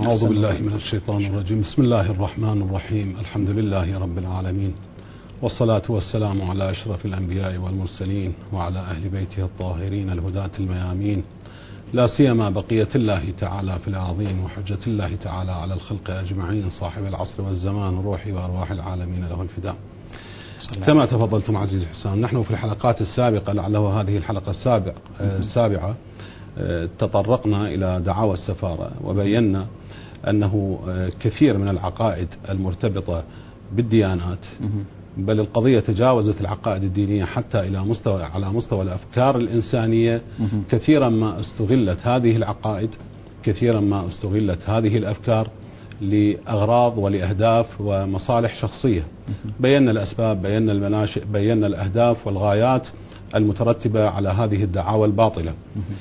أعوذ بالله من الشيطان الرجيم. بسم الله الرحمن الرحيم. الحمد لله رب العالمين، والصلاة والسلام على أشرف الأنبياء والمرسلين وعلى أهل بيته الطاهرين الهداة الميامين، لا سيما بقية الله تعالى في العظيم وحجة الله تعالى على الخلق أجمعين، صاحب العصر والزمان، روحي وأرواح العالمين له الفداء. كما تفضلتم عزيز حسام، نحن في الحلقات السابقة، لعله هذه الحلقة السابعة، تطرقنا إلى دعاوى السفارة وبينا أنه كثير من العقائد المرتبطة بالديانات، بل القضية تجاوزت العقائد الدينية حتى على مستوى الأفكار الإنسانية. كثيرا ما استغلت هذه العقائد، كثيرا ما استغلت هذه الأفكار لأغراض ولأهداف ومصالح شخصية. بينا الأسباب، بينا المناشئ، بينا الأهداف والغايات المترتبة على هذه الدعاوى الباطلة.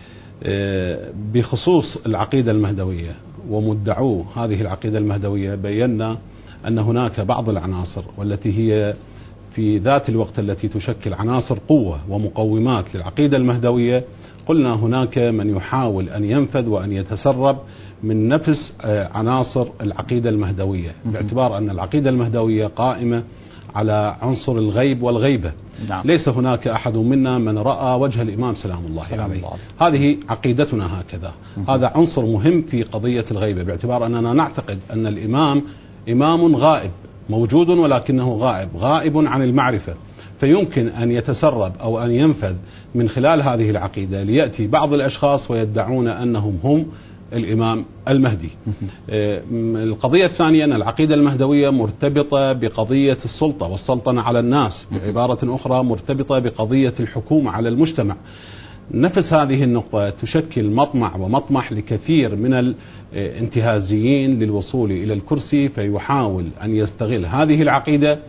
بخصوص العقيدة المهدوية ومدعو هذه العقيدة المهدوية، بينا أن هناك بعض العناصر والتي هي في ذات الوقت التي تشكل عناصر قوة ومقومات للعقيدة المهدوية. قلنا هناك من يحاول أن ينفذ وأن يتسرب من نفس عناصر العقيدة المهدوية، باعتبار أن العقيدة المهدوية قائمة على عنصر الغيب والغيبة. ليس هناك أحد منا من رأى وجه الإمام سلام الله عليه. هذه عقيدتنا هكذا. هذا عنصر مهم في قضية الغيبة، باعتبار أننا نعتقد أن الإمام إمام غائب، موجود ولكنه غائب عن المعرفة، فيمكن أن يتسرب أو أن ينفذ من خلال هذه العقيدة ليأتي بعض الأشخاص ويدعون أنهم هم الإمام المهدي. القضية الثانية أن العقيدة المهدوية مرتبطة بقضية السلطة والسلطنة على الناس، بعبارة أخرى مرتبطة بقضية الحكومة على المجتمع. نفس هذه النقطة تشكل مطمع ومطمح لكثير من الانتهازيين للوصول إلى الكرسي، فيحاول أن يستغل هذه العقيدة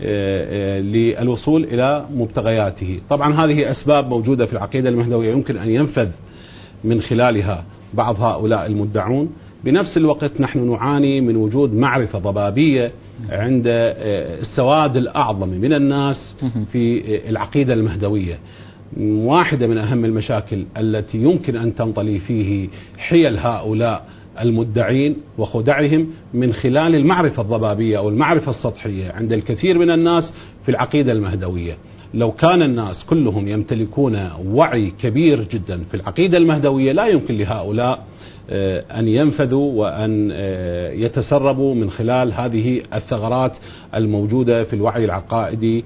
للوصول إلى مبتغياته. طبعا هذه أسباب موجودة في العقيدة المهدوية يمكن أن ينفذ من خلالها بعض هؤلاء المدعون. بنفس الوقت نحن نعاني من وجود معرفة ضبابية عند السواد الأعظم من الناس في العقيدة المهدوية. واحدة من أهم المشاكل التي يمكن أن تنطلي فيه حيل هؤلاء المدعين وخدعهم من خلال المعرفة الضبابية أو المعرفة السطحية عند الكثير من الناس في العقيدة المهدوية. لو كان الناس كلهم يمتلكون وعي كبير جدا في العقيدة المهدوية، لا يمكن لهؤلاء أن ينفذوا وأن يتسربوا من خلال هذه الثغرات الموجودة في الوعي العقائدي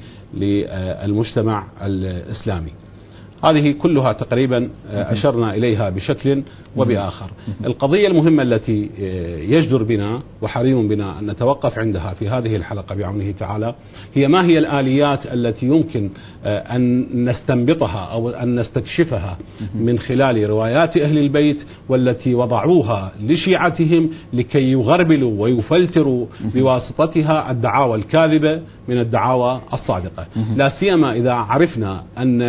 للمجتمع الإسلامي. هذه كلها تقريبا أشرنا إليها بشكل وبآخر. القضية المهمة التي يجدر بنا وحري بنا أن نتوقف عندها في هذه الحلقة بعونه تعالى هي ما هي الآليات التي يمكن أن نستنبطها أو أن نستكشفها من خلال روايات أهل البيت، والتي وضعوها لشيعتهم لكي يغربلوا ويفلتروا بواسطتها الدعاوى الكاذبة من الدعاوى الصادقة. لا سيما إذا عرفنا أن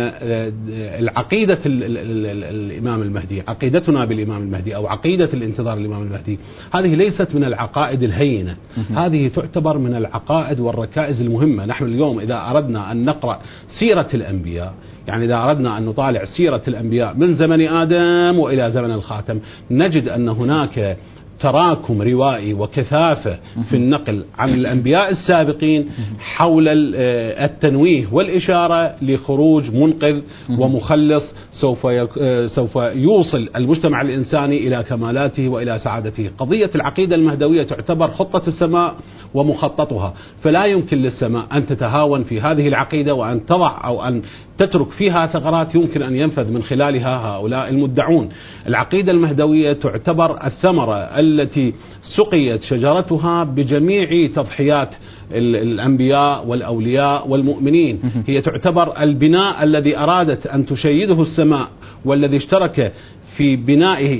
العقيدة الإمام المهدي، عقيدتنا بالإمام المهدي أو عقيدة الانتظار الإمام المهدي، هذه ليست من العقائد الهينة، هذه تعتبر من العقائد والركائز المهمة. نحن اليوم إذا أردنا أن نقرأ سيرة الأنبياء، يعني إذا أردنا أن نطالع سيرة الأنبياء من زمن آدم وإلى زمن الخاتم، نجد أن هناك تراكم روائي وكثافة في النقل عن الأنبياء السابقين حول التنويه والإشارة لخروج منقذ ومخلص سوف يوصل المجتمع الإنساني إلى كمالاته وإلى سعادته. قضية العقيدة المهدوية تعتبر خطة السماء ومخططها، فلا يمكن للسماء أن تتهاون في هذه العقيدة وأن تضع أو أن تترك فيها ثغرات يمكن أن ينفذ من خلالها هؤلاء المدعون. العقيدة المهدوية تعتبر الثمرة التي سقيت شجرتها بجميع تضحيات الأنبياء والأولياء والمؤمنين. هي تعتبر البناء الذي أرادت أن تشيده السماء، والذي اشترك في بنائه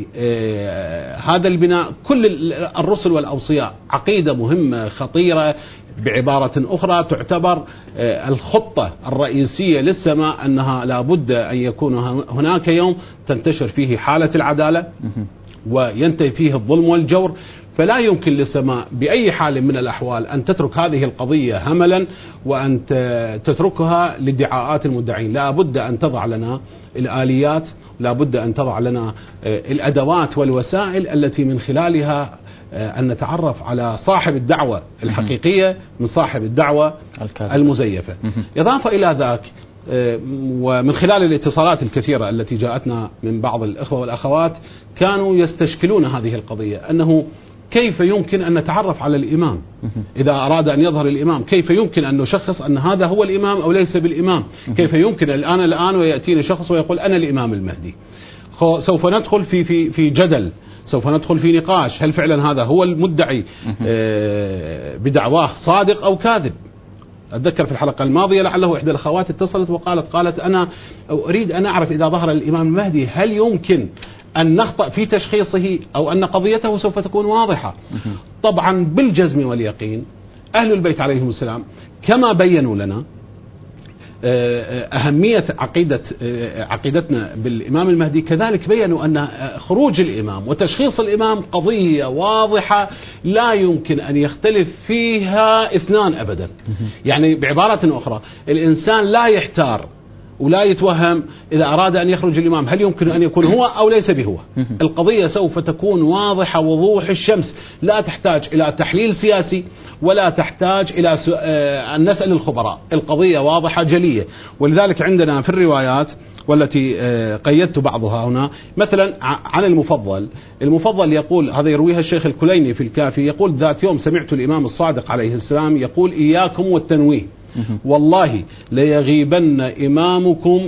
هذا البناء كل الرسل والأوصياء. عقيدة مهمة خطيرة، بعبارة أخرى تعتبر الخطة الرئيسية للسماء، أنها لا بد أن يكون هناك يوم تنتشر فيه حالة العدالة وينتهي فيه الظلم والجور. فلا يمكن للسماء بأي حال من الأحوال أن تترك هذه القضية هملا وأن تتركها لادعاءات المدعين. لا بد أن تضع لنا الآليات، لا بد أن تضع لنا الأدوات والوسائل التي من خلالها أن نتعرف على صاحب الدعوة الحقيقية من صاحب الدعوة المزيفة. إضافة إلى ذاك، ومن خلال الاتصالات الكثيرة التي جاءتنا من بعض الإخوة والأخوات كانوا يستشكلون هذه القضية، أنه كيف يمكن أن نتعرف على الإمام إذا أراد أن يظهر الإمام؟ كيف يمكن أن نشخص أن هذا هو الإمام أو ليس بالإمام؟ كيف يمكن الآن ويأتيني شخص ويقول أنا الإمام المهدي؟ سوف ندخل في جدل، سوف ندخل في نقاش، هل فعلا هذا هو المدعي بدعواه صادق أو كاذب؟ أتذكر في الحلقة الماضية لعله إحدى الأخوات اتصلت وقالت أنا أريد أن أعرف إذا ظهر الإمام المهدي هل يمكن أن نخطأ في تشخيصه أو أن قضيته سوف تكون واضحة. طبعا بالجزم واليقين أهل البيت عليهم السلام كما بيّنوا لنا أهمية عقيدتنا بالإمام المهدي، كذلك بيّنوا أن خروج الإمام وتشخيص الإمام قضية واضحة لا يمكن أن يختلف فيها اثنان أبدا. يعني بعبارة أخرى الإنسان لا يحتار ولا يتوهم إذا أراد أن يخرج الإمام هل يمكن أن يكون هو أو ليس بهو. القضية سوف تكون واضحة وضوح الشمس، لا تحتاج إلى تحليل سياسي ولا تحتاج إلى أن نسأل الخبراء، القضية واضحة جلية. ولذلك عندنا في الروايات والتي قيدت بعضها هنا، مثلا عن المفضل يقول، هذا يرويها الشيخ الكليني في الكافي، يقول ذات يوم سمعت الإمام الصادق عليه السلام يقول إياكم والتنويه، والله ليغيبن إمامكم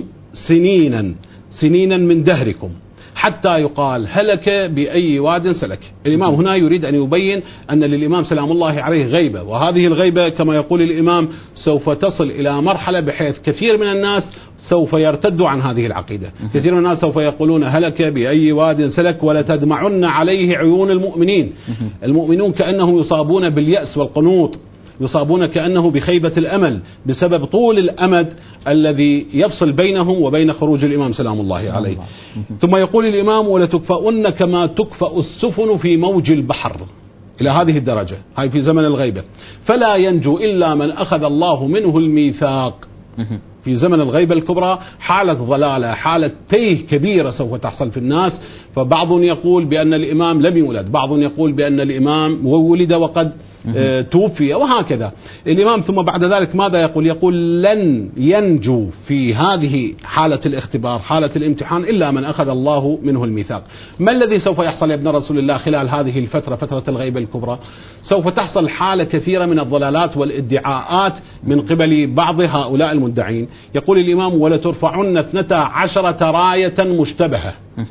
سنينا من دهركم حتى يقال هلك بأي واد سلك. الإمام هنا يريد أن يبين أن للإمام سلام الله عليه غيبة، وهذه الغيبة كما يقول الإمام سوف تصل إلى مرحلة بحيث كثير من الناس سوف يرتدوا عن هذه العقيدة. كثير من الناس سوف يقولون هلك بأي واد سلك ولتدمعن عليه عيون المؤمنين. المؤمنون كأنهم يصابون باليأس والقنوط، يصابون كأنه بخيبة الأمل بسبب طول الأمد الذي يفصل بينهم وبين خروج الإمام سلام الله عليه. ثم يقول الإمام ولتكفؤن كما تكفأ السفن في موج البحر، إلى هذه الدرجة، هاي في زمن الغيبة، فلا ينجو إلا من أخذ الله منه الميثاق. في زمن الغيبة الكبرى حالة ضلالة، حالة تيه كبيرة سوف تحصل في الناس. فبعض يقول بأن الإمام لم يولد، بعض يقول بأن الإمام ولد وقد توفي، وهكذا الإمام. ثم بعد ذلك ماذا يقول؟ يقول لن ينجو في هذه حالة الاختبار، حالة الامتحان، إلا من أخذ الله منه الميثاق. ما الذي سوف يحصل يا ابن رسول الله خلال هذه الفترة، فترة الغيبة الكبرى؟ سوف تحصل حالة كثيرة من الضلالات والادعاءات من قبل بعض هؤلاء المدعين. يقول الإمام ولترفعن 12 راية مشتبهة،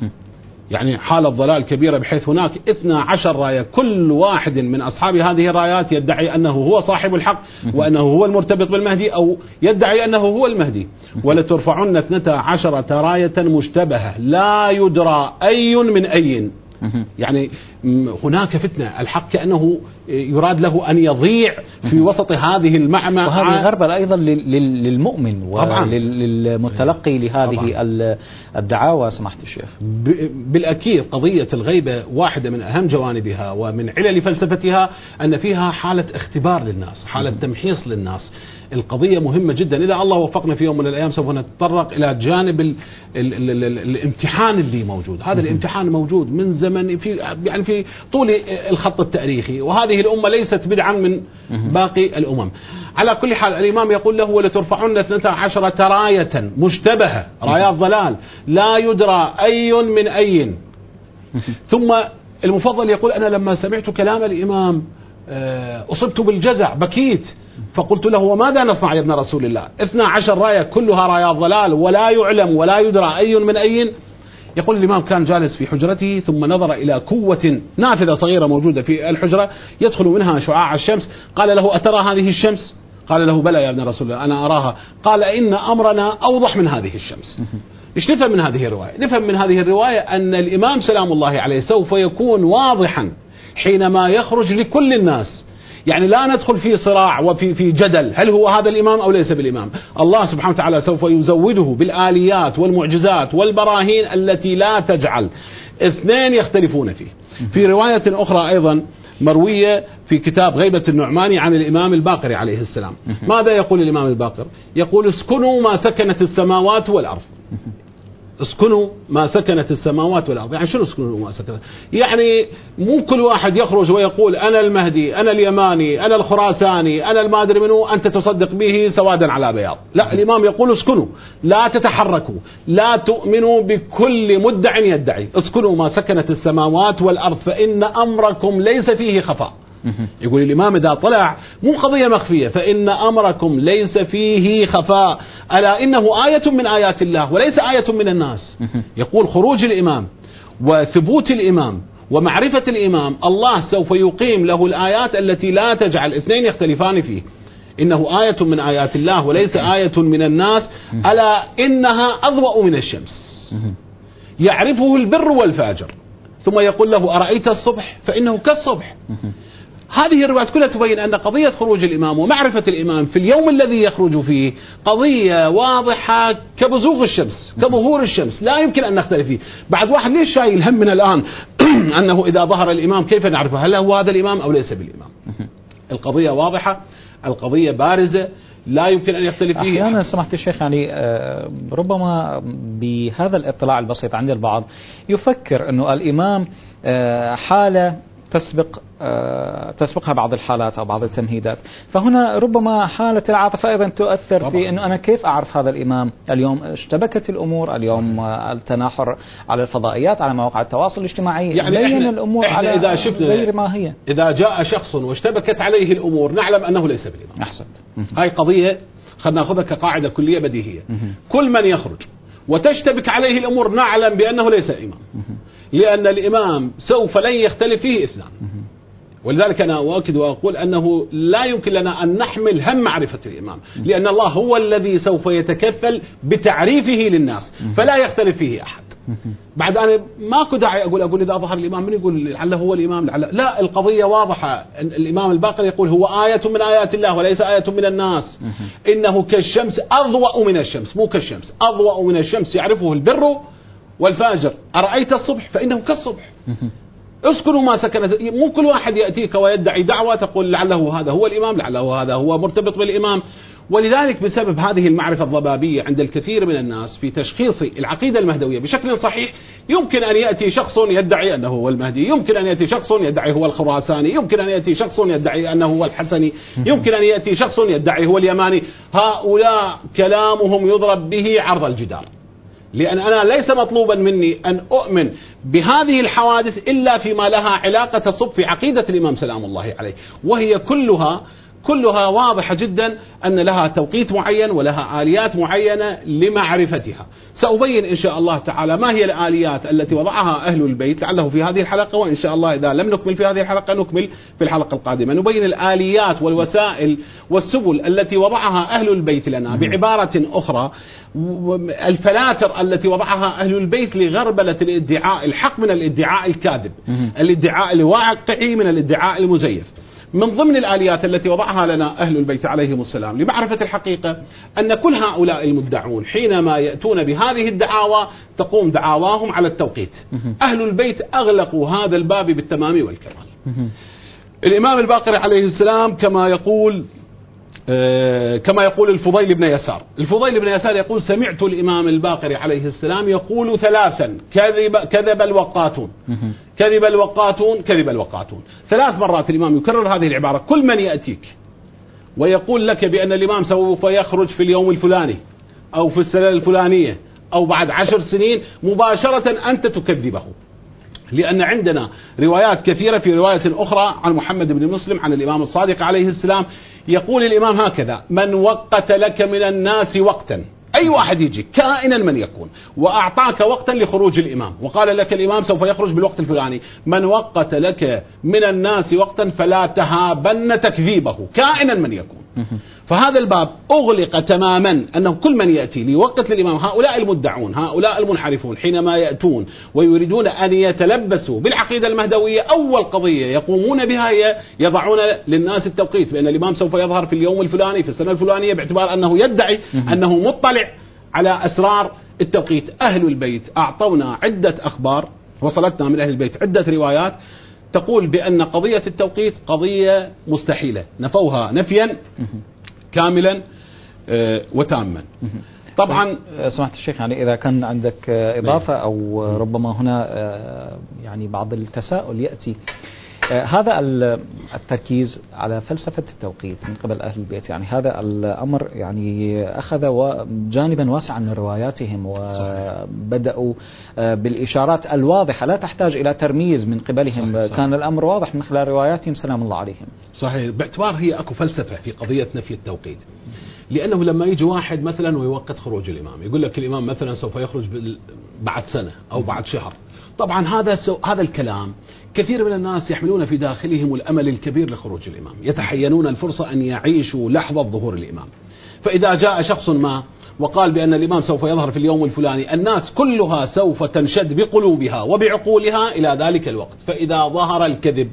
يعني حالة ضلال كبيرة بحيث هناك 12 راية، كل واحد من أصحاب هذه الرايات يدعي أنه هو صاحب الحق وأنه هو المرتبط بالمهدي أو يدعي أنه هو المهدي. ولترفعن 12 راية مشتبهة لا يدرى أي من أي. يعني هناك فتنة، الحق كأنه يراد له أن يضيع في وسط هذه المعمعة. وهذه غربة أيضا للمؤمن وللمتلقي لهذه الدعاوى. سمحت الشيخ، بالأكيد قضية الغيبة واحدة من أهم جوانبها ومن علل فلسفتها أن فيها حالة اختبار للناس، حالة تمحيص للناس. القضية مهمة جدا. إذا الله وفقنا في يوم من الأيام سوف نتطرق إلى جانب الامتحان اللي موجود. هذا الامتحان موجود من زمن، في طول الخط التاريخي، وهذه الأمة ليست بدعا من باقي الأمم. على كل حال الإمام يقول له ولترفعن 12 راية مشتبهة، رايات ضلال لا يدرى أي من أي. ثم المفضل يقول أنا لما سمعت كلام الإمام أصبت بالجزع، بكيت، فقلت له وماذا نصنع يا ابن رسول الله؟ 12 راية كلها رايات ضلال ولا يعلم ولا يدرى أي من أي. يقول الإمام كان جالس في حجرته ثم نظر إلى كوة نافذة صغيرة موجودة في الحجرة يدخل منها شعاع الشمس. قال له أترى هذه الشمس؟ قال له بلى يا ابن رسول الله أنا أراها. قال إن أمرنا أوضح من هذه الشمس. إيش نفهم من هذه الرواية؟ نفهم من هذه الرواية أن الإمام سلام الله عليه سوف يكون واضحا حينما يخرج لكل الناس. يعني لا ندخل في صراع وفي جدل هل هو هذا الإمام أو ليس بالإمام. الله سبحانه وتعالى سوف يزوده بالآليات والمعجزات والبراهين التي لا تجعل اثنين يختلفون فيه. في رواية أخرى أيضا مروية في كتاب غيبة النعماني عن الإمام الباقر عليه السلام، ماذا يقول الإمام الباقر؟ يقول اسكنوا ما سكنت السماوات والأرض. اسكنوا ما سكنت السماوات والأرض. يعني شنو اسكنوا ما سكنت؟ يعني مو كل واحد يخرج ويقول أنا المهدي، أنا اليماني، أنا الخراساني، أنا المادري منه، أنت تصدق به سوادا على بياض. لا، الإمام يقول اسكنوا، لا تتحركوا، لا تؤمنوا بكل مدع يدعي، اسكنوا ما سكنت السماوات والأرض فإن أمركم ليس فيه خفاء. يقول الإمام إذا طلع مو قضية مخفية، فإن أمركم ليس فيه خفاء، ألا إنه آية من آيات الله وليس آية من الناس. يقول خروج الإمام وثبوت الإمام ومعرفة الإمام، الله سوف يقيم له الآيات التي لا تجعل اثنين يختلفان فيه. إنه آية من آيات الله وليس آية من الناس، ألا إنها أضوأ من الشمس يعرفه البر والفاجر. ثم يقول له أرأيت الصبح فإنه كالصبح. هذه الروايات كلها تبين أن قضية خروج الإمام ومعرفة الإمام في اليوم الذي يخرج فيه قضية واضحة كبزوغ الشمس، كظهور الشمس، لا يمكن أن نختلف فيه. بعد واحد ليش شايل هم من الآن أنه إذا ظهر الإمام كيف نعرفه هل هو هذا الإمام أو ليس بالإمام؟ القضية واضحة، القضية بارزة، لا يمكن أن يختلف فيه. أحيانا سمحت الشيخ يعني ربما بهذا الاطلاع البسيط عند البعض يفكر أنه الإمام حالة تسبقها بعض الحالات أو بعض التمهيدات، فهنا ربما حالة العاطفة أيضا تؤثر طبعا في أنه أنا كيف أعرف هذا الإمام. اليوم اشتبكت الأمور، اليوم التناحر على الفضائيات، على مواقع التواصل الاجتماعي، يعني بين الأمور على إذا شفنا غير ما هي. إذا جاء شخص واشتبكت عليه الأمور نعلم أنه ليس بالإمام. أحسنت. هاي قضية خلنا نأخذها كقاعدة كلية بديهية. كل من يخرج وتشتبك عليه الأمور نعلم بأنه ليس إمام، لأن الإمام سوف لن يختلف فيه اثنان. ولذلك أنا أؤكد وأقول أنه لا يمكن لنا أن نحمل هم معرفة الإمام، لأن الله هو الذي سوف يتكفل بتعريفه للناس فلا يختلف فيه أحد. بعد أنا ماكو داعي أقول إذا ظهر الإمام من يقول لعله هو الإمام لا، القضية واضحة. الإمام الباقر يقول هو آية من آيات الله وليس آية من الناس. إنه كالشمس أضوأ من الشمس، مو كالشمس، أضوأ من الشمس يعرفه البر والفاجر. أرأيت الصبح فإنه كالصبح. اسكنوا ما سكنت. مو كل واحد يأتيك ويدعي دعوة تقول لعله هذا هو الإمام، لعله هذا هو مرتبط بالإمام. ولذلك بسبب هذه المعرفة الضبابية عند الكثير من الناس في تشخيص العقيدة المهدوية بشكل صحيح، يمكن أن يأتي شخص يدعي أنه هو المهدي، يمكن أن يأتي شخص يدعي هو الخراساني، يمكن أن يأتي شخص يدعي أنه هو الحسني، يمكن أن يأتي شخص يدعي هو اليماني. هؤلاء كلامهم يضرب به عرض الجدار، لأن أنا ليس مطلوبا مني أن أؤمن بهذه الحوادث إلا فيما لها علاقة تصب في عقيدة الإمام سلام الله عليه، وهي كلها واضحة جدا أن لها توقيت معين ولها آليات معينة لمعرفتها. سأبين إن شاء الله تعالى ما هي الآليات التي وضعها أهل البيت، لعله في هذه الحلقة، وإن شاء الله إذا لم نكمل في هذه الحلقة نكمل في الحلقة القادمة. نبين الآليات والوسائل والسبل التي وضعها أهل البيت لنا. بعبارة أخرى، الفلاتر التي وضعها أهل البيت لغربلة الادعاء الحق من الادعاء الكاذب، الادعاء الواقعي من الادعاء المزيف. من ضمن الآليات التي وضعها لنا أهل البيت عليهم السلام لمعرفة الحقيقة أن كل هؤلاء المدعون حينما يأتون بهذه الدعاوى تقوم دعاواهم على التوقيت. أهل البيت أغلقوا هذا الباب بالتمام والكمال. الإمام الباقر عليه السلام كما يقول الفضيل بن يسار. الفضيل بن يسار يقول سمعت الإمام الباقر عليه السلام يقول ثلاثا كذب الوقاتون، كذب الوقاتون، كذب الوقاتون. 3 مرات الإمام يكرر هذه العبارة. كل من يأتيك ويقول لك بأن الإمام سوف يخرج في اليوم الفلاني أو في السنة الفلانية أو بعد 10 سنين مباشرة أنت تكذبه، لأن عندنا روايات كثيرة. في رواية أخرى عن محمد بن مسلم عن الإمام الصادق عليه السلام يقول الإمام هكذا: من وقت لك من الناس وقتا، أي واحد يجي كائنا من يكون وأعطاك وقتا لخروج الإمام وقال لك الإمام سوف يخرج بالوقت الفلاني، من وقت لك من الناس وقتا فلا تهابن تكذيبه كائنا من يكون. فهذا الباب أغلق تماما، أنه كل من يأتي ليوقت للإمام، هؤلاء المدعون، هؤلاء المنحرفون حينما يأتون ويريدون أن يتلبسوا بالعقيدة المهدوية، أول قضية يقومون بها هي يضعون للناس التوقيت بأن الإمام سوف يظهر في اليوم الفلاني في السنة الفلانية، باعتبار أنه يدعي أنه مطلع على أسرار التوقيت. أهل البيت أعطونا عدة أخبار وصلتنا من أهل البيت عدة روايات تقول بأن قضية التوقيت قضية مستحيلة، نفوها نفيا كاملا وتاما. طبعا سمعت الشيخ، يعني إذا كان عندك إضافة أو ربما هنا يعني بعض التساؤل يأتي، هذا التركيز على فلسفة التوقيت من قبل أهل البيت، يعني هذا الأمر يعني أخذ جانبا واسعا من رواياتهم، وبدأوا بالإشارات الواضحة لا تحتاج إلى ترميز من قبلهم. صحيح. كان الأمر واضح من خلال رواياتهم سلام الله عليهم. صحيح، باعتبار هي أكو فلسفة في قضية نفي التوقيت. لأنه لما يجي واحد مثلا ويوقت خروج الإمام، يقول لك الإمام مثلا سوف يخرج بعد سنة أو بعد شهر. طبعا هذا الكلام كثير من الناس يحملون في داخلهم الأمل الكبير لخروج الإمام، يتحينون الفرصة أن يعيشوا لحظة ظهور الإمام. فإذا جاء شخص ما وقال بأن الإمام سوف يظهر في اليوم الفلاني، الناس كلها سوف تنشد بقلوبها وبعقولها إلى ذلك الوقت. فإذا ظهر الكذب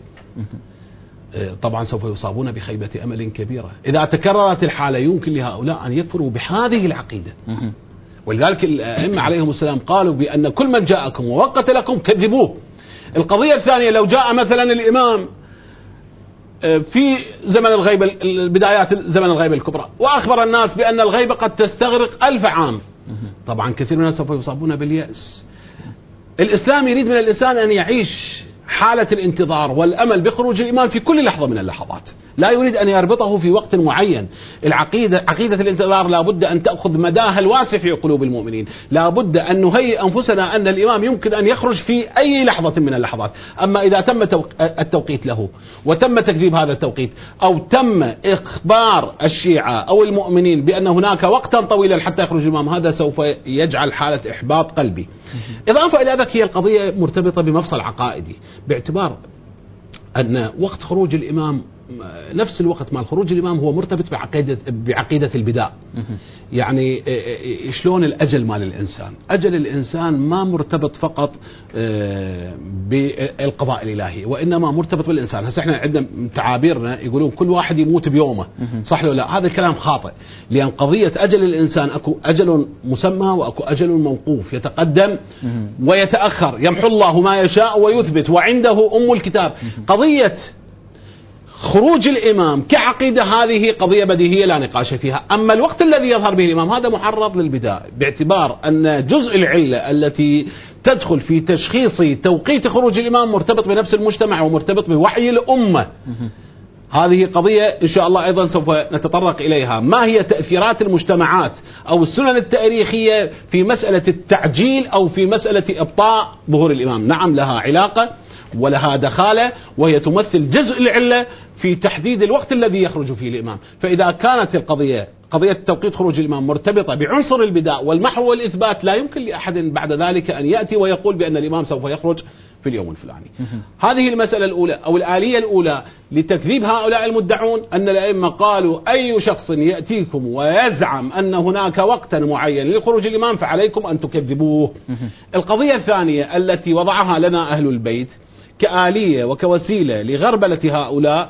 طبعا سوف يصابون بخيبة أمل كبيرة. إذا تكررت الحالة يمكن لهؤلاء أن يكفروا بهذه العقيدة. ولذلك الأئمة عليهم السلام قالوا بأن كل من جاءكم ووقت لكم كذبوه. القضية الثانية، لو جاء مثلا الإمام في زمن الغيبة، بدايات زمن الغيبة الكبرى، وأخبر الناس بأن الغيبة قد تستغرق 1000 عام، طبعا كثير من الناس سوف يصابون باليأس. الإسلام يريد من الإنسان أن يعيش حالة الانتظار والأمل بخروج الإمام في كل لحظة من اللحظات، لا يريد أن يربطه في وقت معين. عقيدة الانتظار لا بد أن تأخذ مداها الواسع في قلوب المؤمنين، لا بد أن نهيئ أنفسنا أن الإمام يمكن أن يخرج في أي لحظة من اللحظات. أما إذا تم التوقيت له وتم تكذيب هذا التوقيت، أو تم إخبار الشيعة أو المؤمنين بأن هناك وقتا طويلا حتى يخرج الإمام، هذا سوف يجعل حالة إحباط قلبي. إضافة إلى ذلك، هي القضية مرتبطة بمفصل عقائدي، باعتبار أن وقت خروج الإمام نفس الوقت مع خروج الإمام هو مرتبط بعقيدة البداء. يعني شلون الأجل مال الإنسان؟ أجل الإنسان ما مرتبط فقط بالقضاء الإلهي، وإنما مرتبط بالإنسان. هسه احنا عندنا تعابيرنا يقولون كل واحد يموت بيومه، صح ولا لا؟ هذا الكلام خاطئ، لأن قضية أجل الإنسان أكو أجل مسمى وأكو أجل موقوف، يتقدم ويتأخر، يمحو الله ما يشاء ويثبت وعنده أم الكتاب. قضية خروج الإمام كعقيدة هذه قضية بديهية لا نقاش فيها. أما الوقت الذي يظهر به الإمام هذا معرض للبداء، باعتبار أن جزء العلة التي تدخل في تشخيص توقيت خروج الإمام مرتبط بنفس المجتمع ومرتبط بوحي الأمة. هذه قضية إن شاء الله أيضا سوف نتطرق إليها. ما هي تأثيرات المجتمعات أو السنن التاريخية في مسألة التعجيل أو في مسألة إبطاء ظهور الإمام؟ نعم، لها علاقة ولها دخالة، وهي تمثل جزء العلة في تحديد الوقت الذي يخرج فيه الإمام. فإذا كانت قضية توقيت خروج الإمام مرتبطة بعنصر البداء والمحو والإثبات، لا يمكن لأحد بعد ذلك أن يأتي ويقول بأن الإمام سوف يخرج في اليوم الفلاني. هذه المسألة الأولى أو الآلية الأولى لتكذيب هؤلاء المدعون، أن الأئمة قالوا أي شخص يأتيكم ويزعم أن هناك وقتا معين لخروج الإمام فعليكم أن تكذبوه. القضية الثانية التي وضعها لنا أهل البيت كآلية وكوسيلة لغربلة هؤلاء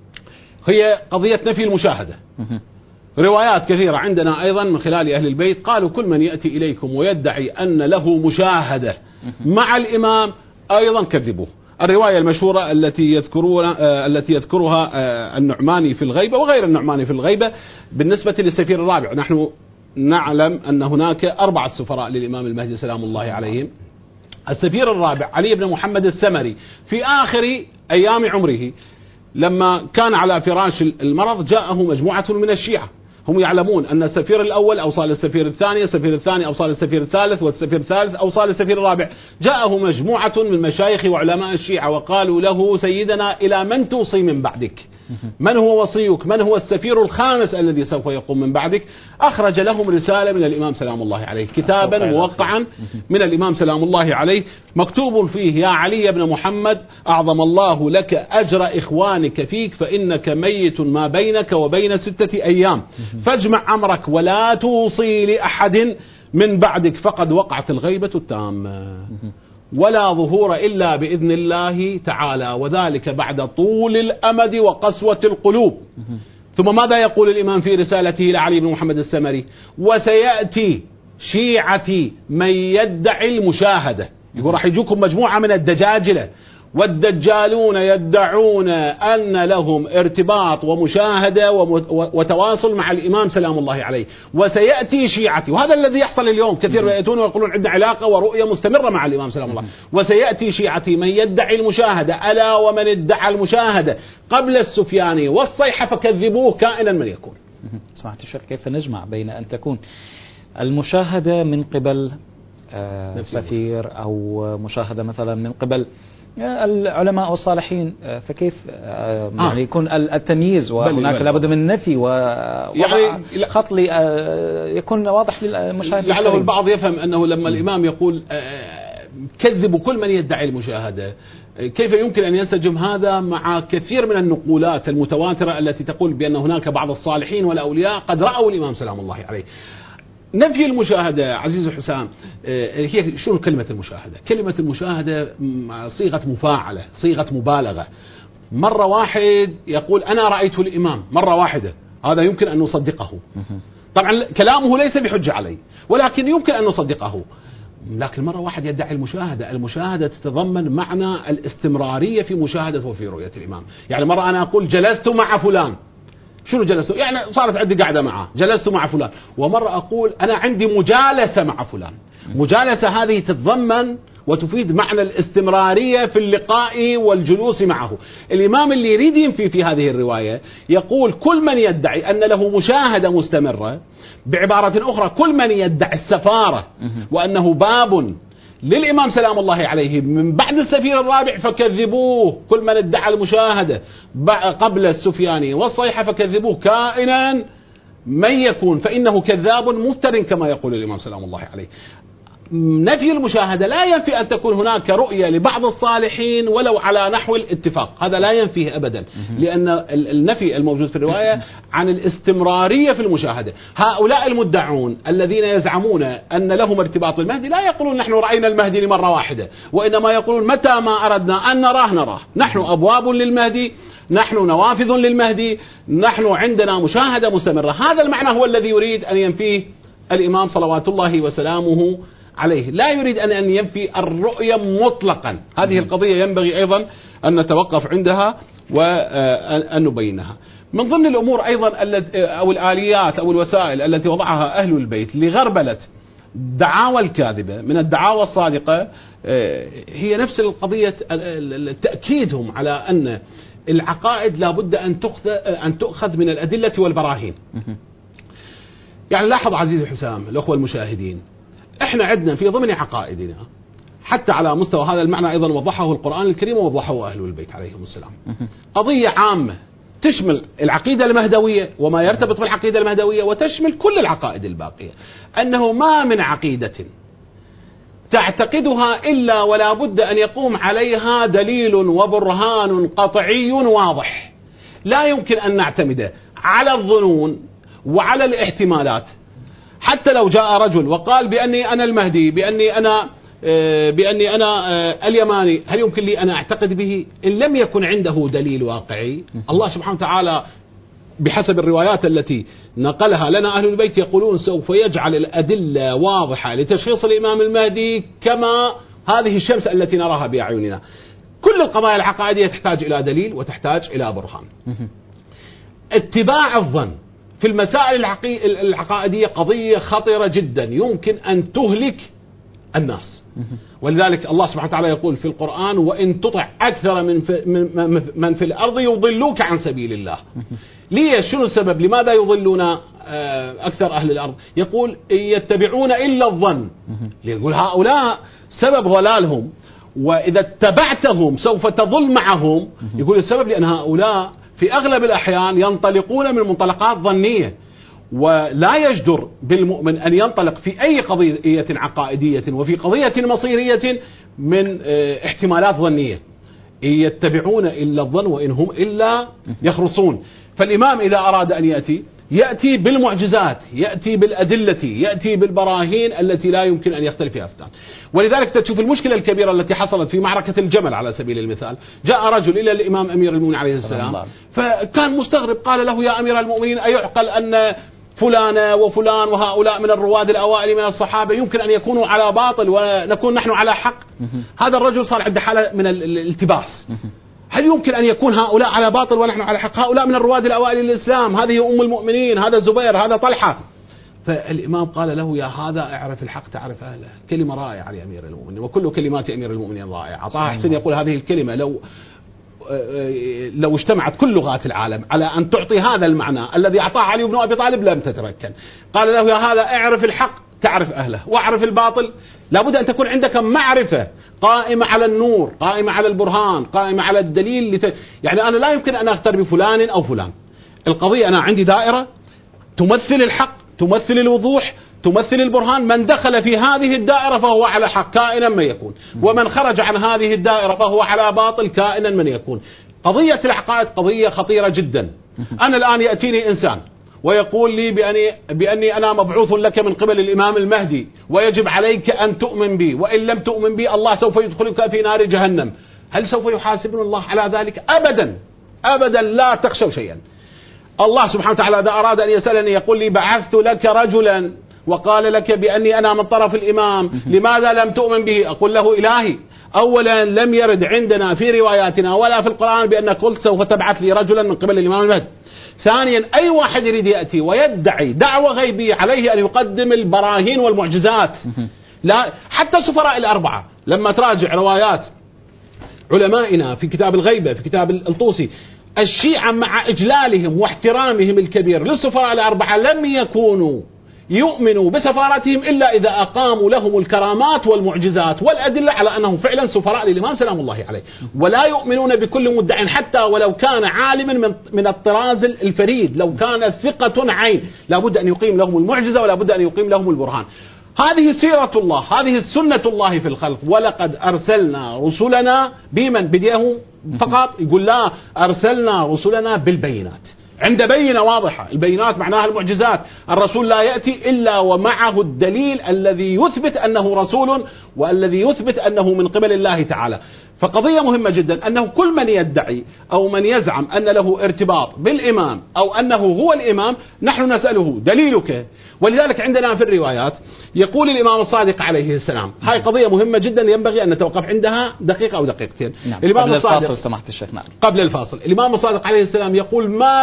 هي قضية نفي المشاهدة. روايات كثيرة عندنا أيضا من خلال أهل البيت قالوا كل من يأتي إليكم ويدعي أن له مشاهدة مع الإمام أيضا كذبوه. الرواية المشهورة التي يذكرها النعماني في الغيبة وغير النعماني في الغيبة بالنسبة للسفير الرابع. نحن نعلم أن هناك 4 سفراء للإمام المهدي سلام الله عليهم. السفير الرابع علي بن محمد السمري في آخر أيام عمره لما كان على فراش المرض جاءه مجموعة من الشيعة، هم يعلمون أن السفير الأول أوصى للسفير الثاني، السفير الثاني أوصى للسفير الثالث، والسفير الثالث أوصى للسفير الرابع. جاءه مجموعة من مشايخ وعلماء الشيعة وقالوا له سيدنا إلى من توصي من بعدك؟ من هو وصيك؟ من هو السفير الخامس الذي سوف يقوم من بعدك؟ أخرج لهم رسالة من الإمام سلام الله عليه، كتابا موقعا من الإمام سلام الله عليه مكتوب فيه: يا علي بن محمد، أعظم الله لك أجر إخوانك فيك، فإنك ميت ما بينك وبين 6 أيام، فاجمع أمرك ولا توصي لأحد من بعدك، فقد وقعت الغيبة التامة ولا ظهور إلا بإذن الله تعالى، وذلك بعد طول الأمد وقسوة القلوب. ثم ماذا يقول الإمام في رسالته لعلي بن محمد السمري؟ وسيأتي شيعتي من يدعي المشاهدة. يقول راح يجوكم مجموعة من الدجاجلة والدجالون يدعون أن لهم ارتباط ومشاهدة وتواصل مع الإمام سلام الله عليه، وسيأتي شيعتي، وهذا الذي يحصل اليوم، كثير يأتون ويقولون عندنا علاقة ورؤية مستمرة مع الإمام سلام الله، وسيأتي شيعتي من يدعي المشاهدة، ألا ومن ادعى المشاهدة قبل السفياني والصيحة فكذبوه كائنا من يكون. سمعت الشيخ، كيف نجمع بين أن تكون المشاهدة من قبل سفير أو مشاهدة مثلا من قبل العلماء والصالحين، فكيف يعني يكون التمييز وهناك لابد من نفي يعني خط يكون واضح للمشاهد؟ لعله البعض يفهم أنه لما الإمام يقول كذبوا كل من يدعي المشاهدة، كيف يمكن أن ينسجم هذا مع كثير من النقولات المتواترة التي تقول بأن هناك بعض الصالحين والأولياء قد رأوا الإمام سلام الله عليه. نفي المشاهدة عزيز حسام، هي شنو كلمة المشاهدة؟ كلمة المشاهدة صيغة مفاعلة، صيغة مبالغة. مرة واحد يقول أنا رأيت الإمام مرة واحدة، هذا يمكن أن نصدقه، طبعا كلامه ليس بحجة عليه ولكن يمكن أن نصدقه. لكن مرة واحد يدعي المشاهدة، المشاهدة تتضمن معنى الاستمرارية في مشاهدة وفي رؤية الإمام. يعني مرة أنا أقول جلست مع فلان، شنو جلست؟ يعني صارت عندي قاعدة معه، جلست مع فلان. ومرة أقول أنا عندي مجالسة مع فلان، مجالسة هذه تتضمن وتفيد معنى الاستمرارية في اللقاء والجلوس معه. الإمام اللي يريد ينفي في هذه الرواية يقول كل من يدعي أن له مشاهدة مستمرة، بعبارة أخرى كل من يدعي السفارة وأنه باب للإمام سلام الله عليه من بعد السفير الرابع فكذبوه، كل من ادعى المشاهدة قبل السفياني والصيحة فكذبوه كائنا من يكون، فإنه كذاب مفتر كما يقول الإمام سلام الله عليه. نفي المشاهدة لا ينفي أن تكون هناك رؤية لبعض الصالحين ولو على نحو الاتفاق، هذا لا ينفيه أبدا، لأن النفي الموجود في الرواية عن الاستمرارية في المشاهدة. هؤلاء المدعون الذين يزعمون أن لهم ارتباط بالمهدي لا يقولون نحن رأينا المهدي لمرة واحدة، وإنما يقولون متى ما أردنا أن نراه، نحن أبواب للمهدي، نحن نوافذ للمهدي، نحن عندنا مشاهدة مستمرة. هذا المعنى هو الذي يريد أن ينفيه الإمام صلوات الله وسلامه عليه، لا يريد أن ينفي الرؤية مطلقا. هذه القضية ينبغي أيضا أن نتوقف عندها وأن نبينها. من ضمن الأمور أيضا أو الآليات أو الوسائل التي وضعها أهل البيت لغربلة دعاوى الكاذبة من الدعاوى الصادقة هي نفس القضية، تأكيدهم على أن العقائد لابد أن تؤخذ من الأدلة والبراهين. يعني لاحظ عزيزي حسام الأخوة المشاهدين، احنا عندنا في ضمن عقائدنا حتى على مستوى هذا المعنى ايضا وضحه القرآن الكريم ووضحه اهل البيت عليهم السلام، قضية عامة تشمل العقيدة المهدوية وما يرتبط بالعقيدة المهدوية وتشمل كل العقائد الباقية، انه ما من عقيدة تعتقدها الا ولا بد ان يقوم عليها دليل وبرهان قطعي واضح، لا يمكن ان نعتمد على الظنون وعلى الاحتمالات. حتى لو جاء رجل وقال بأني أنا المهدي، بأني أنا اليماني، هل يمكن لي أن أعتقد به إن لم يكن عنده دليل واقعي؟ الله سبحانه وتعالى بحسب الروايات التي نقلها لنا أهل البيت يقولون سوف يجعل الأدلة واضحة لتشخيص الإمام المهدي كما هذه الشمس التي نراها بأعيننا. كل القضايا العقائدية تحتاج إلى دليل وتحتاج إلى برهان. اتباع الظن في المسائل العقائدية قضية خطيرة جدا يمكن أن تهلك الناس، ولذلك الله سبحانه وتعالى يقول في القرآن وإن تطع أكثر من في الأرض يضلوك عن سبيل الله. ليش؟ شنو السبب؟ لماذا يضلون أكثر أهل الأرض؟ يقول يتبعون إلا الظن، يقول هؤلاء سبب ضلالهم وإذا اتبعتهم سوف تضل معهم، يقول السبب لأن هؤلاء في أغلب الأحيان ينطلقون من منطلقات ظنية، ولا يجدر بالمؤمن أن ينطلق في أي قضية عقائدية وفي قضية مصيرية من احتمالات ظنية. يتبعون إلا الظن وإن هم إلا يخرصون. فالإمام إذا أراد أن يأتي بالمعجزات، يأتي بالأدلة، يأتي بالبراهين التي لا يمكن أن يختلف فيها افتان. ولذلك تشوف المشكلة الكبيرة التي حصلت في معركة الجمل على سبيل المثال. جاء رجل إلى الإمام أمير المؤمنين عليه السلام فكان مستغرب، قال له يا أمير المؤمنين أيعقل أن فلانة وفلان وهؤلاء من الرواد الأوائل من الصحابة يمكن أن يكونوا على باطل ونكون نحن على حق. هذا الرجل صار عنده حالة من الالتباس. هل يمكن أن يكون هؤلاء على باطل ونحن على حق؟ هؤلاء من الرواد الأوائل للإسلام، هذه أم المؤمنين، هذا الزبير، هذا طلحة. فالإمام قال له: يا هذا اعرف الحق تعرف أهله. كلمة رائعة لأمير المؤمنين، وكل كلمات أمير المؤمنين رائعة. طه حسين يقول هذه الكلمة لو اجتمعت كل لغات العالم على أن تعطي هذا المعنى الذي أعطاه علي بن أبي طالب لم تتمكن. قال له: يا هذا اعرف الحق تعرف أهله، واعرف الباطل. لابد أن تكون عندك معرفة قائمة على النور، قائمة على البرهان، قائمة على الدليل. يعني أنا لا يمكن أن أختار بفلان أو فلان. القضية أنا عندي دائرة تمثل الحق، تمثل الوضوح، تمثل البرهان. من دخل في هذه الدائرة فهو على حق كائنا من يكون، ومن خرج عن هذه الدائرة فهو على باطل كائنا من يكون. قضية العقائد قضية خطيرة جدا. أنا الآن يأتيني إنسان ويقول لي بأني أنا مبعوث لك من قبل الإمام المهدي ويجب عليك أن تؤمن بي، وإن لم تؤمن بي الله سوف يدخلك في نار جهنم. هل سوف يحاسبنا الله على ذلك؟ أبدا أبدا، لا تخشوا شيئا. الله سبحانه وتعالى إذا أراد أن يسألني يقول لي: بعثت لك رجلا وقال لك بأني أنا من طرف الإمام، لماذا لم تؤمن به؟ أقول له: إلهي، أولا لم يرد عندنا في رواياتنا ولا في القرآن بأنك قلت سوف تبعث لي رجلا من قبل الإمام المهدي. ثانيا، أي واحد يريد يأتي ويدعي دعوة غيبية عليه أن يقدم البراهين والمعجزات. لا، حتى سفراء الأربعة لما تراجع روايات علمائنا في كتاب الغيبة، في كتاب الطوسي، الشيعة مع إجلالهم واحترامهم الكبير للسفراء الأربعة لم يكونوا يؤمنوا بسفارتهم إلا إذا أقاموا لهم الكرامات والمعجزات والأدلة على أنهم فعلا سفراء للإمام سلام الله عليه. ولا يؤمنون بكل مدع حتى ولو كان عالما من الطراز الفريد، لو كان ثقة عين، لابد أن يقيم لهم المعجزة ولا بد أن يقيم لهم البرهان. هذه سيرة الله، هذه سنة الله في الخلق. ولقد أرسلنا رسلنا بمن بديه فقط، يقول لا، أرسلنا رسلنا بالبينات، عند بينة واضحة. البينات معناها المعجزات. الرسول لا يأتي إلا ومعه الدليل الذي يثبت أنه رسول والذي يثبت أنه من قبل الله تعالى. فقضية مهمة جدا أنه كل من يدعي أو من يزعم أن له ارتباط بالإمام أو أنه هو الإمام، نحن نسأله دليلك. ولذلك عندنا في الروايات يقول الإمام الصادق عليه السلام، هاي قضية مهمة جدا ينبغي أن نتوقف عندها دقيقة أو دقيقتين. نعم. الإمام قبل الصادق الفاصل سمحت الشيخ. نعم. قبل الفاصل الإمام الصادق عليه السلام يقول: ما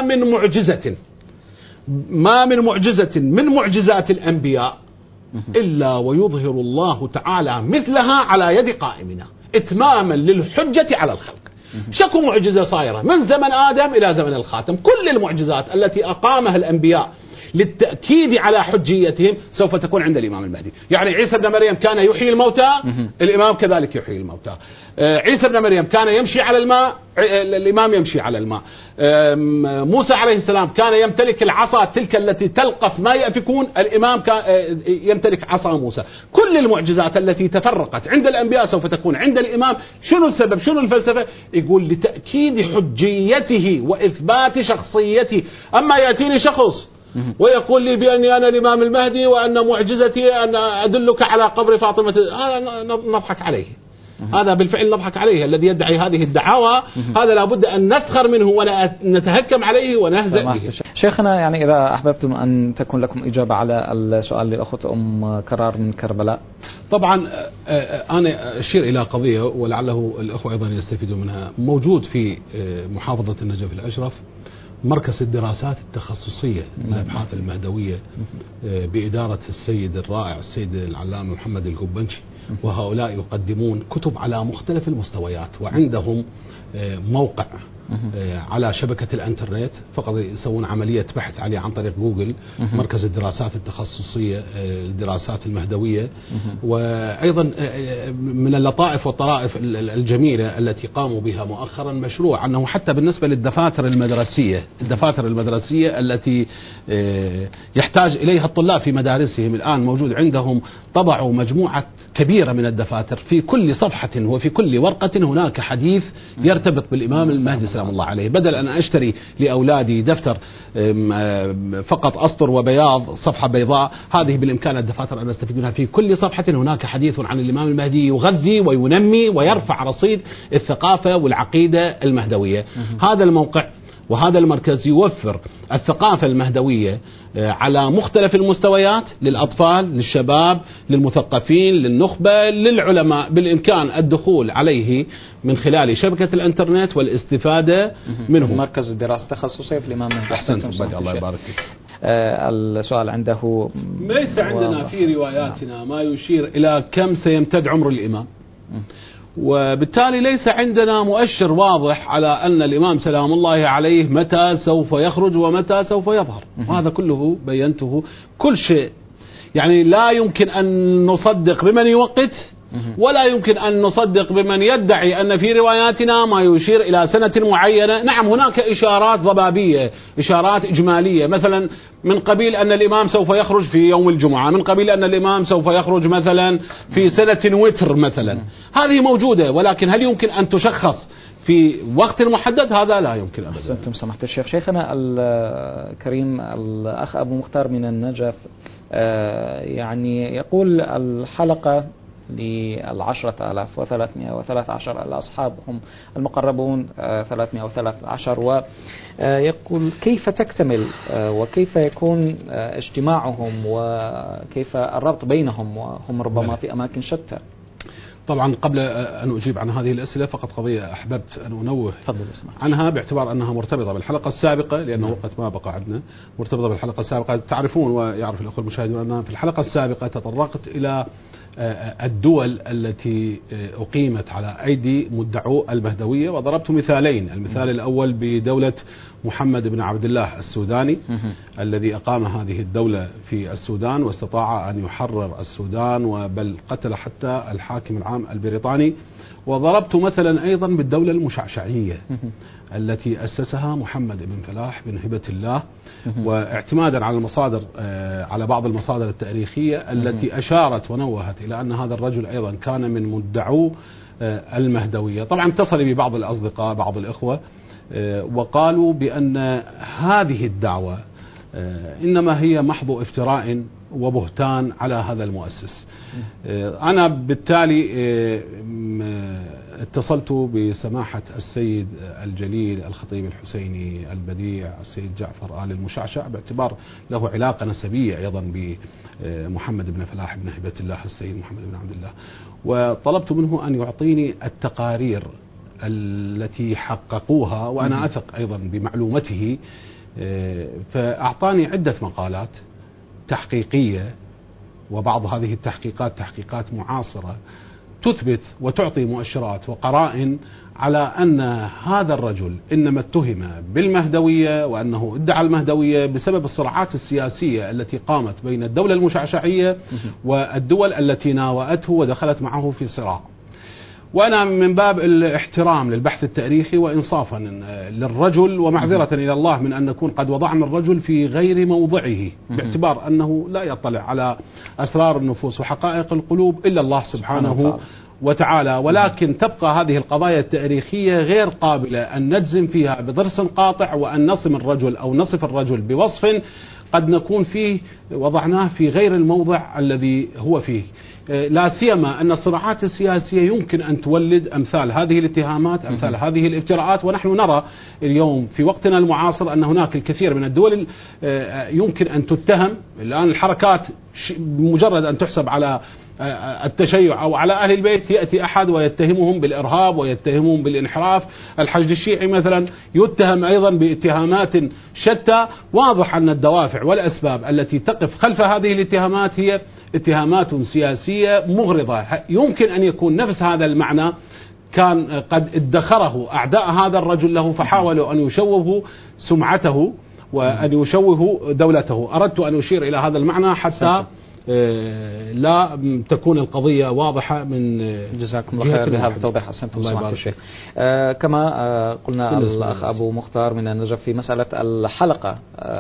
من معجزة من معجزات الأنبياء إلا ويظهر الله تعالى مثلها على يد قائمنا إتماما للحجة على الخلق. شكو معجزة صايرة من زمن آدم إلى زمن الخاتم. كل المعجزات التي أقامها الأنبياء للتأكيد على حجيتهم سوف تكون عند الإمام المهدي. يعني عيسى بن مريم كان يحيي الموتى، الإمام كذلك يحيي الموتى. عيسى بن مريم كان يمشي على الماء، الإمام يمشي على الماء. موسى عليه السلام كان يمتلك العصا تلك التي تلقف ما يأفكون، الإمام كان يمتلك عصا موسى. كل المعجزات التي تفرقت عند الأنبياء سوف تكون عند الإمام. شنو السبب؟ شنو الفلسفة؟ يقول: لتأكيد حجيته وإثبات شخصيته. أما يأتيني شخص ويقول لي بأني أنا الإمام المهدي وأن معجزتي أن أدلك على قبر فاطمة، هذا نضحك عليه. هذا بالفعل نضحك عليه. الذي يدعي هذه الدعاوى هذا لابد أن نسخر منه ونتهكم عليه ونهزأ به. شيخنا، يعني إذا أحببتم أن تكون لكم إجابة على السؤال لأخت أم كرار من كربلاء. طبعا أنا أشير إلى قضية ولعله الأخوة أيضا يستفيدوا منها. موجود في محافظة النجف الأشرف مركز الدراسات التخصصية للأبحاث المهدوية بإدارة السيد الرائع السيد العلامة محمد القبنشي، وهؤلاء يقدمون كتب على مختلف المستويات، وعندهم موقع على شبكة الانترنت، فقط يسوون عملية بحث عليه عن طريق جوجل، مركز الدراسات التخصصية الدراسات المهدوية. وأيضا من اللطائف والطرائف الجميلة التي قاموا بها مؤخرا مشروع أنه حتى بالنسبة للدفاتر المدرسية التي يحتاج إليها الطلاب في مدارسهم، الآن موجود عندهم، طبعوا مجموعة كبيرة من الدفاتر، في كل صفحة وفي كل ورقة هناك حديث يرتبط بالإمام المهدي سلام الله عليه. بدل أن أشتري لأولادي دفتر فقط أسطر وبياض صفحة بيضاء، هذه بالإمكان الدفاتر أن نستفيد منها. في كل صفحة هناك حديث عن الإمام المهدي يغذي وينمي ويرفع رصيد الثقافة والعقيدة المهدوية. هذا الموقع وهذا المركز يوفر الثقافة المهدوية على مختلف المستويات للأطفال، للشباب، للمثقفين، للنخبة، للعلماء، بالإمكان الدخول عليه من خلال شبكة الإنترنت والاستفادة منه. مركز الدراسة التخصصية في الإمام المهدي. أحسنت، الله يبارك فيك. السؤال عنده: ليس عندنا في رواياتنا ما يشير إلى كم سيمتد عمر الإمام، وبالتالي ليس عندنا مؤشر واضح على أن الإمام سلام الله عليه متى سوف يخرج ومتى سوف يظهر، وهذا كله بينته. كل شيء يعني لا يمكن أن نصدق بمن يوقت، ولا يمكن أن نصدق بمن يدعي أن في رواياتنا ما يشير إلى سنة معينة. نعم، هناك إشارات ضبابية، إشارات إجمالية، مثلا من قبيل أن الإمام سوف يخرج في يوم الجمعة، من قبيل أن الإمام سوف يخرج مثلا في سنة وتر مثلا، هذه موجودة، ولكن هل يمكن أن تشخص في وقت محدد؟ هذا لا يمكن أبدا. أحسنتم سماحة الشيخ. شيخنا الكريم الأخ أبو مختار من النجف يعني يقول الحلقة ل10,313 الأصحاب هم المقربون 313، ويقول كيف تكتمل وكيف يكون اجتماعهم وكيف الربط بينهم وهم ربما في أماكن شتى. طبعا قبل أن أجيب عن هذه الأسئلة فقط قضية أحببت أن أنوه عنها باعتبار أنها مرتبطة بالحلقة السابقة، لأنه وقت ما بقى عندنا، مرتبطة بالحلقة السابقة. تعرفون ويعرف الأخوة المشاهدون أن في الحلقة السابقة تطرقت إلى الدول التي أقيمت على أيدي مدعو المهدوية، وضربت مثالين. المثال الأول بدولة محمد بن عبد الله السوداني الذي أقام هذه الدولة في السودان واستطاع أن يحرر السودان، وبل قتل حتى الحاكم العام البريطاني. وضربت مثلا أيضا بالدولة المشعشعية التي أسسها محمد بن فلاح بن هبة الله، واعتمادا على المصادر على بعض المصادر التاريخية التي أشارت ونوهت إلى أن هذا الرجل أيضا كان من مدعو المهدوية. طبعا اتصل بي بعض الأصدقاء بعض الإخوة وقالوا بأن هذه الدعوة إنما هي محض افتراء وبهتان على هذا المؤسس. أنا بالتالي اتصلت بسماحة السيد الجليل الخطيب الحسيني البديع السيد جعفر آل المشعشع، باعتبار له علاقة نسبية أيضا بمحمد بن فلاح بن هبة الله السيد محمد بن عبد الله، وطلبت منه أن يعطيني التقارير التي حققوها، وأنا أثق أيضا بمعلومته. فأعطاني عدة مقالات تحقيقية، وبعض هذه التحقيقات تحقيقات معاصرة تثبت وتعطي مؤشرات وقرائن على أن هذا الرجل إنما اتهم بالمهدوية، وأنه ادعى المهدوية بسبب الصراعات السياسية التي قامت بين الدولة المشعشعية والدول التي ناوأته ودخلت معه في صراع. وأنا من باب الاحترام للبحث التاريخي وإنصافا للرجل ومعذرة إلى الله من أن نكون قد وضعنا الرجل في غير موضعه، باعتبار أنه لا يطلع على أسرار النفوس وحقائق القلوب إلا الله سبحانه وتعالى، ولكن تبقى هذه القضايا التاريخية غير قابلة أن نجزم فيها بضرس قاطع، وأن نصم الرجل أو نصف الرجل بوصف قد نكون فيه وضعناه في غير الموضع الذي هو فيه، لا سيما أن الصراعات السياسية يمكن أن تولد أمثال هذه الاتهامات، أمثال هذه الافتراءات. ونحن نرى اليوم في وقتنا المعاصر أن هناك الكثير من الدول يمكن أن تتهم. الآن الحركات مجرد أن تحسب على التشيع أو على أهل البيت يأتي أحد ويتهمهم بالإرهاب ويتهمهم بالانحراف. الحشد الشيعي مثلا يتهم أيضا باتهامات شتى. واضح أن الدوافع والأسباب التي تقف خلف هذه الاتهامات هي اتهامات سياسية مغرضة. يمكن أن يكون نفس هذا المعنى كان قد ادخره أعداء هذا الرجل له، فحاولوا أن يشوهوا سمعته وأن يشوهوا دولته. أردت أن أشير إلى هذا المعنى حتى لا تكون القضية واضحة من جزاكم الله خير بهذا التوضيح. أحسنتم سماحة الشيخ. كما قلنا الأخ أبو مختار من النجف في مسألة الحلقة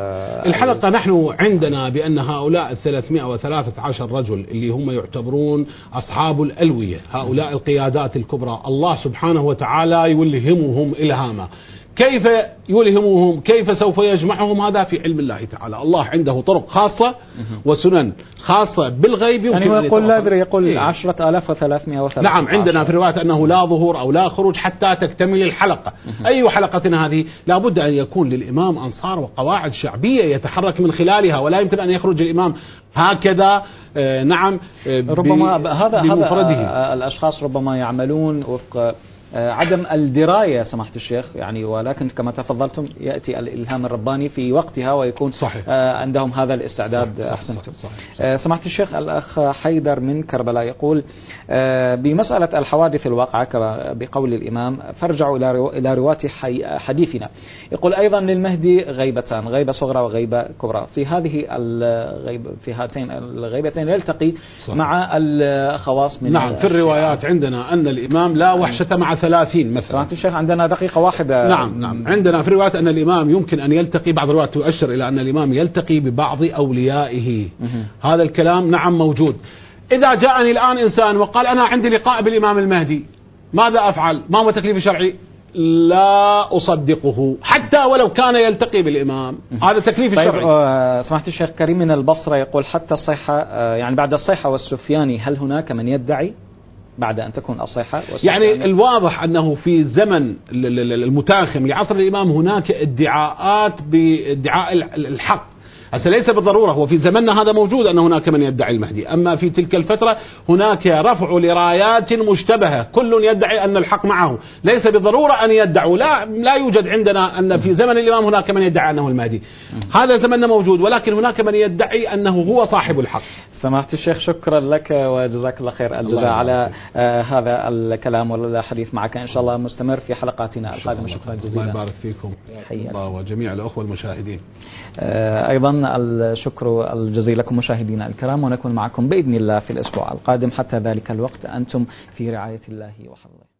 نحن عندنا بأن هؤلاء 313 رجل اللي هم يعتبرون أصحاب الألوية، هؤلاء القيادات الكبرى، الله سبحانه وتعالى يلهمهم إلهاما. كيف يلهمهم، كيف سوف يجمعهم، هذا في علم الله تعالى. الله عنده طرق خاصة وسنن خاصة بالغيب يمكن يعني يقول لا أدري، يقول إيه؟ 10,313. نعم، عندنا في رواية أنه لا ظهور أو لا خروج حتى تكتمل الحلقة. أي حلقة هذه لابد أن يكون للإمام أنصار وقواعد شعبية يتحرك من خلالها، ولا يمكن أن يخرج الإمام هكذا نعم ربما هذا بمفرده. الأشخاص ربما يعملون وفق عدم الدراية سماحة الشيخ، يعني ولكن كما تفضلتم يأتي الإلهام الرباني في وقتها ويكون صحيح. عندهم هذا الاستعداد. أحسنتم. سماحة الشيخ الأخ حيدر من كربلاء يقول بمسألة الحوادث الواقعة بقول الإمام فارجعوا إلى رواة حديثنا. يقول أيضا للمهدي غيبتان، غيبة صغرى وغيبة كبرى. في هذه الغيبة، في هاتين الغيبتين يلتقي صحيح. مع الخواص من نعم. في الروايات عندنا أن الإمام لا وحشة مع 30 مثلا. سمعت الشيخ عندنا دقيقة واحدة. نعم. عندنا في روايات أن الإمام يمكن أن يلتقي، بعض الروايات تؤشر إلى أن الإمام يلتقي ببعض أوليائه. هذا الكلام نعم موجود. إذا جاءني الآن إنسان وقال أنا عندي لقاء بالإمام المهدي، ماذا أفعل؟ ما هو تكليف شرعي؟ لا أصدقه حتى ولو كان يلتقي بالإمام. هذا تكليف الشرعي. سمعت الشيخ كريم من البصرة يقول حتى الصيحة، يعني بعد الصيحة والسفياني هل هناك من يدعي بعد أن تكون الصيحة يعني الواضح أنه في زمن المتاخم لعصر الإمام هناك ادعاءات بادعاء الحق. هسه ليس بالضرورة، هو في زمننا هذا موجود أن هناك من يدعي المهدي، أما في تلك الفترة هناك رفع لرايات مشتبهة، كل يدعي أن الحق معه، ليس بالضرورة أن يدعوا. لا يوجد عندنا أن في زمن الإمام هناك من يدعي أنه المهدي، هذا زمننا موجود، ولكن هناك من يدعي أنه هو صاحب الحق. سماحة الشيخ شكرا لك وجزاك الله خير الجزاء على هذا الكلام والحديث معك. إن شاء الله مستمر في حلقاتنا القادمة. شكرا جزيلا. الله يبارك فيكم الله وجميع الأخوة المشاهدين. أيضا الشكر الجزيل لكم مشاهدينا الكرام، ونكون معكم بإذن الله في الأسبوع القادم. حتى ذلك الوقت أنتم في رعاية الله وحفظه.